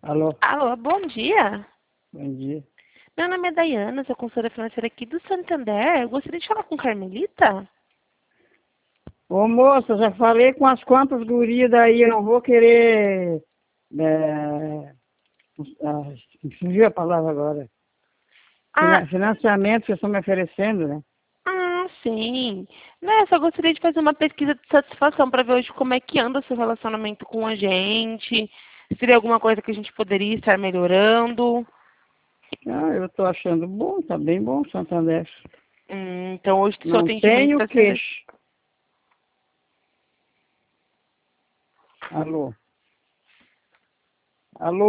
Alô, Alô, bom dia. bom dia. Meu nome é Dayana, sou consultora financeira aqui do Santander. Eu gostaria de falar com Carmelita. Ô moça, já falei com as quantas gurias daí, eu não vou querer. Fugiu a palavra agora. Ah, Financiamento que vocês estão me oferecendo, né? sim. Né, só gostaria de fazer uma pesquisa de satisfação para ver hoje como é que anda o seu relacionamento com a gente. Se teria alguma coisa que a gente poderia estar melhorando. Ah, eu tô achando bom, tá bem bom, Santander. Então hoje o seu Não atendimento tenho está sendo... queixo. Alô? Alô?